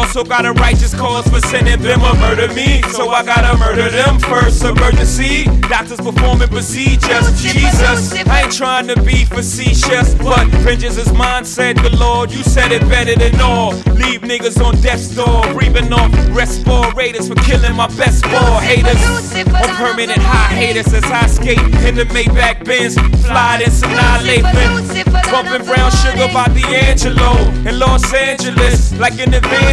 also got a righteous cause for sending them or murder me. So I gotta murder them first. Emergency, doctors performing procedures. Jesus, I ain't trying to be facetious, but vengeance is mine, said the Lord. You said it better than all. Leave niggas on death's door, breathing off respirators for killing my best ball haters. On permanent hiatus as I skate in the Maybach Benz, fly and annihilate. Bumping brown sugar by D'Angelo in Los Angeles, like in the van.